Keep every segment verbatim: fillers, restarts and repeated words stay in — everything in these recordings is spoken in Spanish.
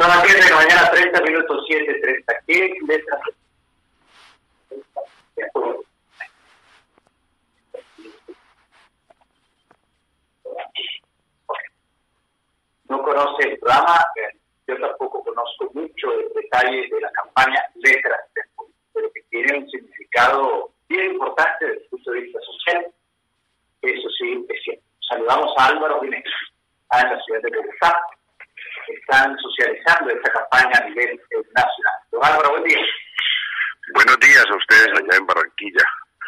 Son las siete de la mañana, treinta minutos, siete treinta. ¿Qué letras? No conoce el programa, yo tampoco conozco mucho el detalle de la campaña Letras de Apoyo, pero que tiene un significado bien importante desde el punto de vista social. Eso sí es cierto. Saludamos a Álvaro Jiménez, en la ciudad de Bogotá. Están socializando esta campaña a nivel nacional. Don Álvaro, buen día. Buenos días a ustedes allá en Barranquilla.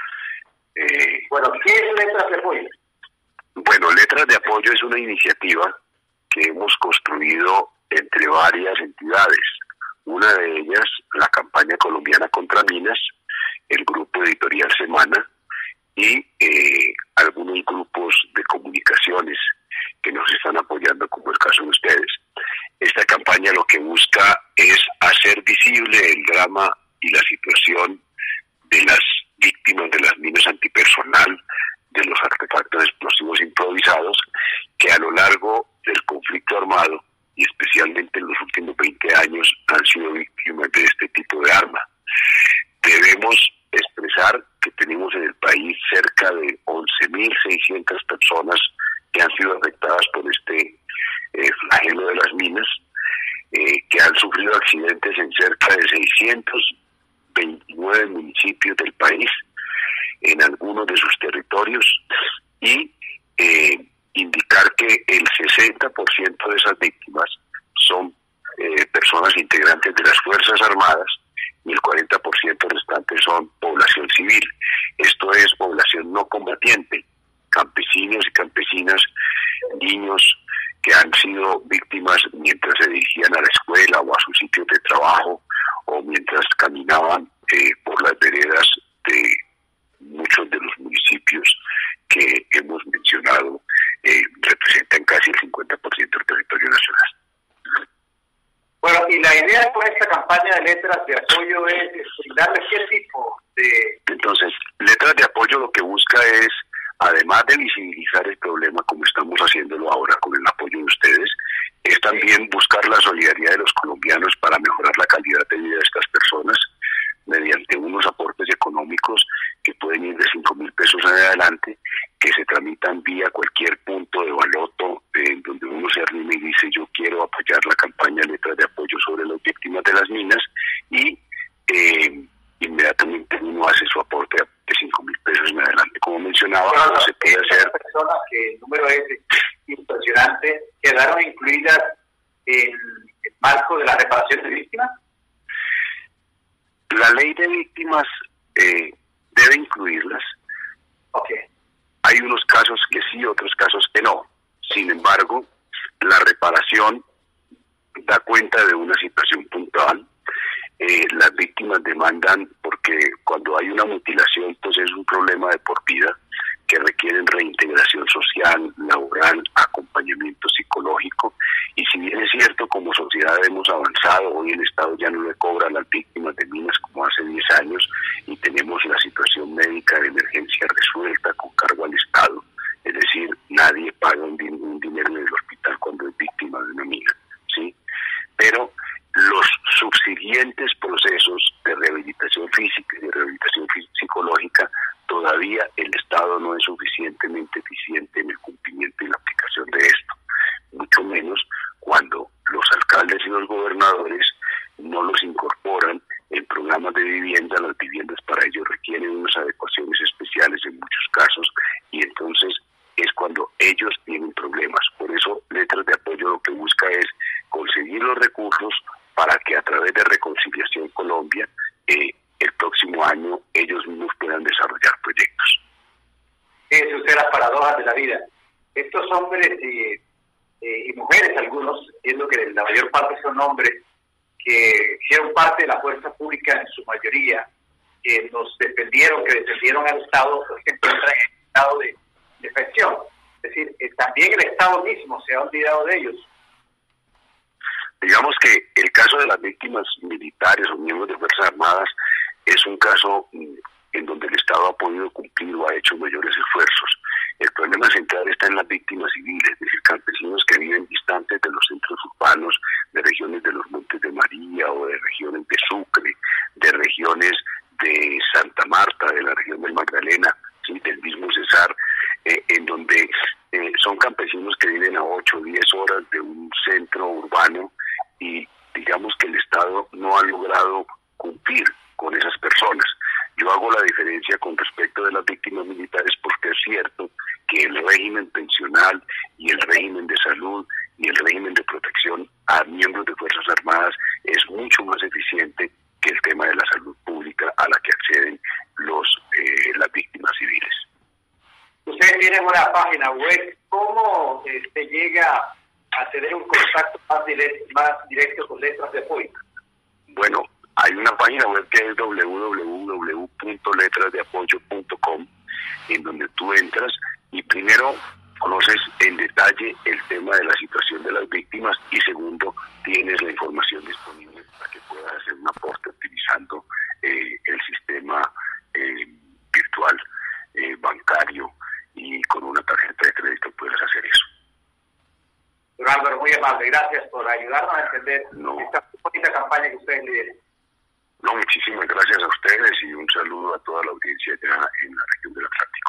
Eh, bueno, ¿qué es Letras de Apoyo? Bueno, Letras de Apoyo es una iniciativa que hemos construido entre varias entidades. Una de ellas, la campaña colombiana contra minas, el grupo editorial Semana y eh, algunos grupos de comunicaciones que nos están apoyando, como el caso de ustedes. Esta campaña lo que busca es hacer visible el drama y la situación de las víctimas de las minas antipersonal, de los artefactos explosivos improvisados, que a lo largo del conflicto armado y especialmente en los últimos veinte años han sido víctimas de este tipo de arma. Debemos expresar que tenemos en el país cerca de once mil seiscientas personas que han sido afectadas por este eh, flagelo de las minas, eh, que han sufrido accidentes en cerca de seiscientos veintinueve municipios del país, en algunos de sus territorios, y eh, indicar que el sesenta por ciento de esas víctimas son eh, personas integrantes de las Fuerzas Armadas y el cuarenta por ciento restante son población civil. Esto es población no combatiente, campesinos y campesinas, niños que han sido víctimas mientras se dirigían a la escuela o a sus sitios de trabajo o mientras caminaban eh, por las veredas de muchos de los municipios que hemos mencionado, eh, representan casi el cincuenta por ciento del territorio nacional. Bueno, y la idea con esta campaña de Letras de Apoyo es darle qué tipo de... Entonces, Letras de Apoyo lo que busca es, además de visibilizar el problema como estamos haciéndolo ahora con el apoyo de ustedes, es también buscar la solidaridad de los colombianos para mejorar la calidad de vida de estas personas mediante unos aportes económicos que pueden ir de cinco mil pesos en adelante, que se tramitan vía cualquier punto de Baloto, en donde uno se arrima y dice yo quiero apoyar la campaña Letras de Apoyo sobre las víctimas de las minas, y eh, inmediatamente uno hace su aporte de cinco mil pesos en adelante. Como mencionaba, no, no, se puede hacer... personas que el número es impresionante, quedaron incluidas en el marco de la reparación de víctimas. La ley de víctimas eh, debe incluirlas. Okay. Hay unos casos que sí, otros casos que no. Sin embargo, la reparación da cuenta de una situación puntual. Eh, las víctimas demandan, porque cuando hay una mutilación, pues es un problema de por vida, que requieren reintegración social, laboral, acompañamiento psicológico, y si bien es cierto, como sociedad hemos avanzado, hoy el Estado ya no le cobra a las víctimas de minas como hace diez años, y tenemos la situación médica de emergencia resuelta con cargo al Estado, es decir, nadie paga un, din- un dinero en el hospital cuando es víctima de una mina, ¿sí? Pero los subsiguientes procesos de rehabilitación física y de rehabilitación fí- psicológica, todavía el Estado no es suficientemente eficiente en el cumplimiento y la aplicación de esto, mucho menos cuando los alcaldes y los gobernadores no los incorporan en programas de vivienda. Las viviendas para ellos requieren unas adecuaciones especiales en muchos casos, y entonces es cuando ellos tienen problemas. Por eso Letras de Apoyo lo que busca es conseguir los recursos para que a través de Reconciliación Colombia eh, el próximo año ellos mismos puedan desarrollar proyectos. Es usted las paradojas de la vida. Estos hombres y, eh, y mujeres, algunos, entiendo que la mayor parte son hombres que hicieron parte de la fuerza pública en su mayoría, que nos defendieron, que defendieron al Estado, pues, se encuentran en estado de defensión. Es decir, eh, también el Estado mismo se ha olvidado de ellos. Digamos que el caso de las víctimas militares o miembros de Fuerzas Armadas es un caso en donde el Estado ha podido cumplir o ha hecho mayores esfuerzos. El problema central está en las víctimas civiles, es decir, campesinos que viven distantes de los centros urbanos, de regiones de los de regiones de Sucre, de regiones de Santa Marta, de la región del Magdalena, ¿sí? Del mismo Cesar, eh, en donde eh, son campesinos que viven a ocho o diez horas de un centro urbano y digamos que el Estado no ha logrado cumplir con esas personas. Yo hago la diferencia con respecto de las víctimas militares porque es cierto que el régimen pensional y el régimen de salud y el régimen de protección a miembros de Fuerzas Armadas es mucho más eficiente que el tema de la salud pública a la que acceden los eh, las víctimas civiles. Ustedes tienen una página web, ¿cómo eh, se llega a tener un contacto más directo, más directo con Letras de Apoyo? Bueno, hay una página web que es doble u doble u doble u punto letras de apoyo punto com, en donde tú entras y primero conoces en detalle el tema de la situación de las víctimas y segundo, tienes la información disponible para que puedas hacer un aporte utilizando eh, el sistema eh, virtual eh, bancario y con una tarjeta de crédito puedes hacer eso. Don Álvaro, muy amable, gracias por ayudarnos a entender no. esta bonita campaña que ustedes lideran. No, muchísimas gracias a ustedes y un saludo a toda la audiencia ya en la región del Atlántico.